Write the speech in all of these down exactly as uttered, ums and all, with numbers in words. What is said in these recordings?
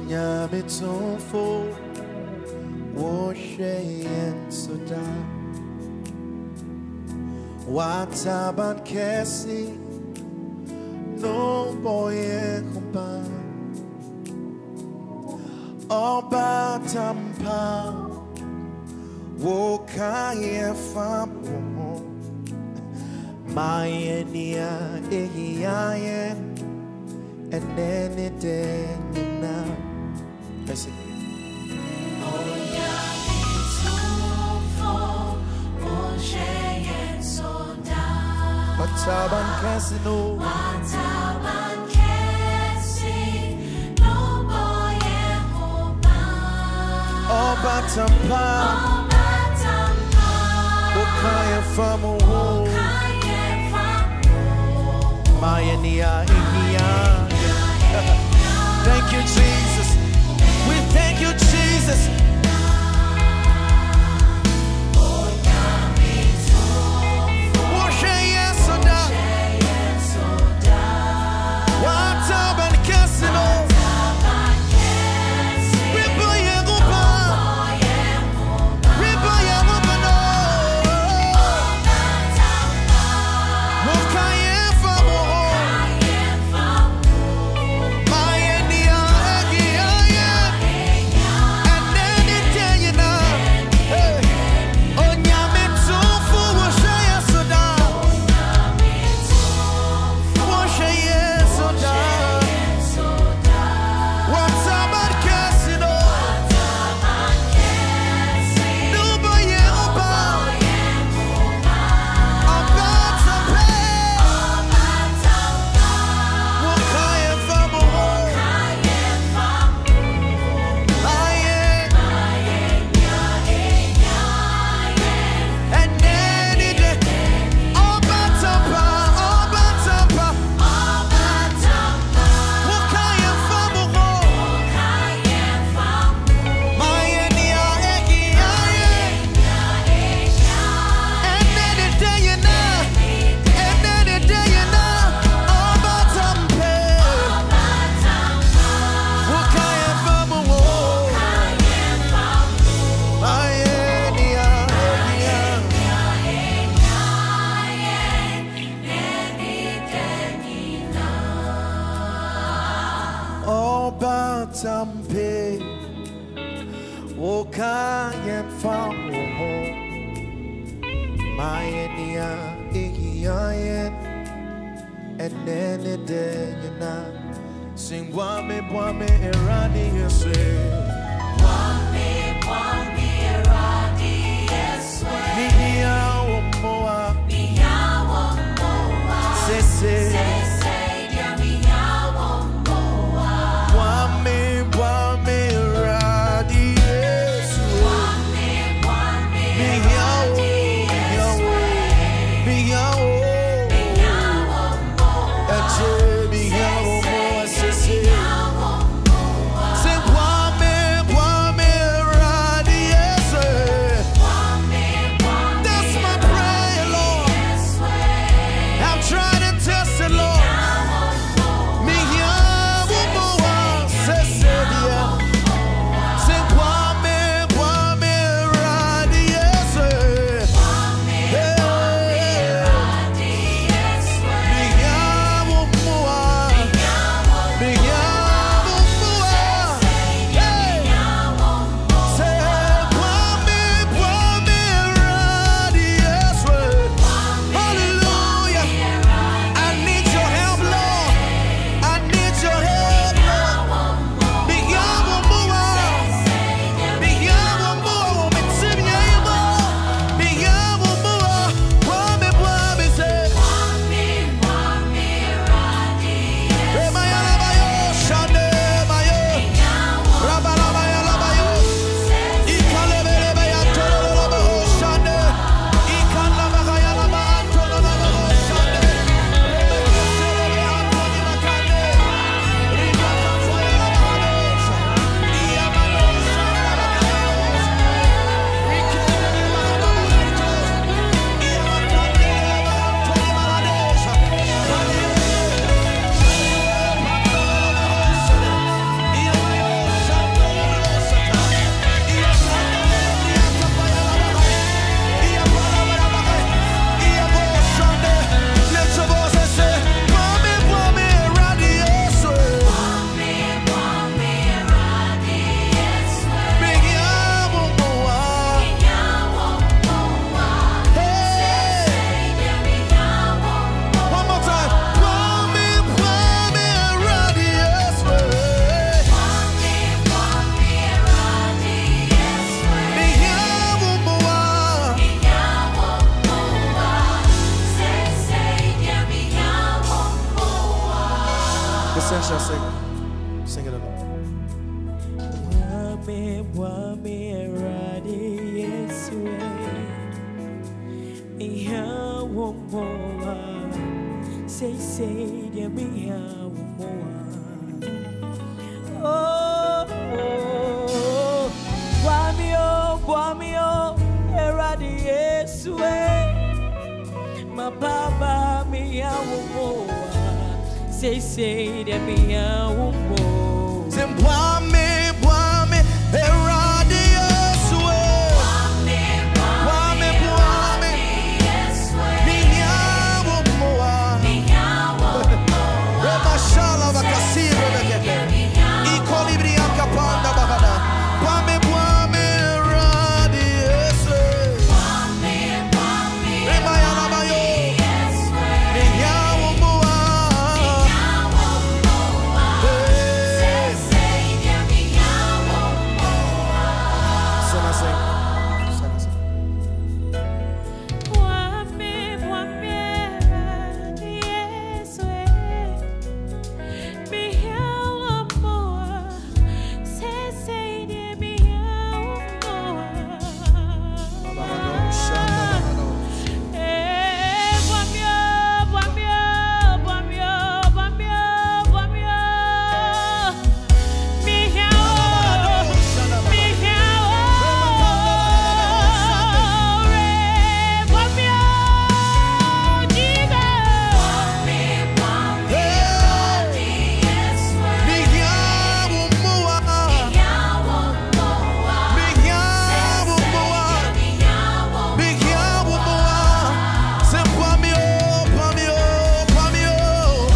Onyamitumfo Wosheyen Soda Wataban Kesi No Boye Kumpa Oba Tampa Wokaye Famu Mayenia Ehiayen and then it did now. I see. Wataban Casino. Wataban Casino. Boye Hoba. Oba Tampa. Oba Tampa. Okaya Famu. Okaya Famu. Mayania Ihia. Thank you, Jesus. We thank you, Jesus. Tampe Wokayen Famu Mayenia Igiayen and then it then you know sing Wame Wame Erani you say Wame Wame Erani yes way Mia Womoa Mia Womoa Sese Sese Dia Mia Womoa Wame Wame Erani yes Wame Wame Erani yes way Mia Mia Womoa Mia Womoa Sese Mia Womoa Say Wame essential. Sing. Sing it along. Wame, wame, radi, Yesue. Miha womoa. Say, say, dear, miha womoa. Oh, oh, wame, oh, wame, oh, radi, Yesue. My baba, miha womoa. Say, say, dear, miha womoa. Say, Bwame, Bwame, Eradi Yesue. Bwame, Bwame, Miyawo Moa. Rema Shala Vakasiro Vekete. Ikolibri Ankapanda Bahana. Bwame, Bwame, Eradi Yesue. Rema Yalamayo. Miyawo Moa. Sana sing. Sana sing. Wame, wame, radi, Yesue. Miha womoa. Say, say, dear, miha womoa. Bahano, Shana Bahano. Eh, wamyo, wamyo, wamyo, wamyo, wamyo. Miha wo, miha wo, re, wamyo, diga. Miyawo Moa. Miyawo Moa. Miyawo Moa. Say, Bwame, oh, Bwame, oh, Bwame, oh.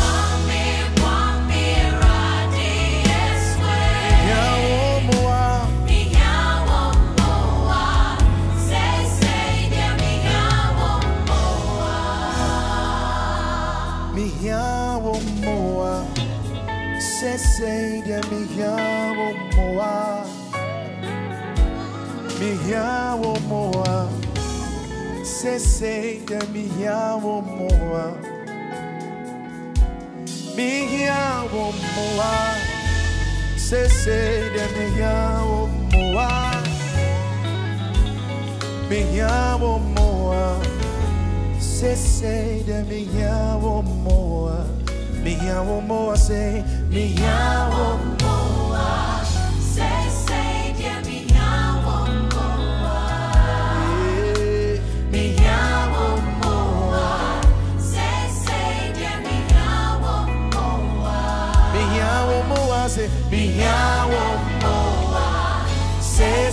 Miyawo Moa. Miyawo Moa. Say, say, dear, Miyawo Moa. Miyawo Moa. Say, say, dear, Miyawo Moa. Miyawo Moa. Say, say, dear, Miyawo Moa. Miyawo Moa. Say, say, dear, Miyawo Moa. Miyawo Moa. Say, Miyawo eh, Miyawo Miyawo Moa. Say, Miyawo Say,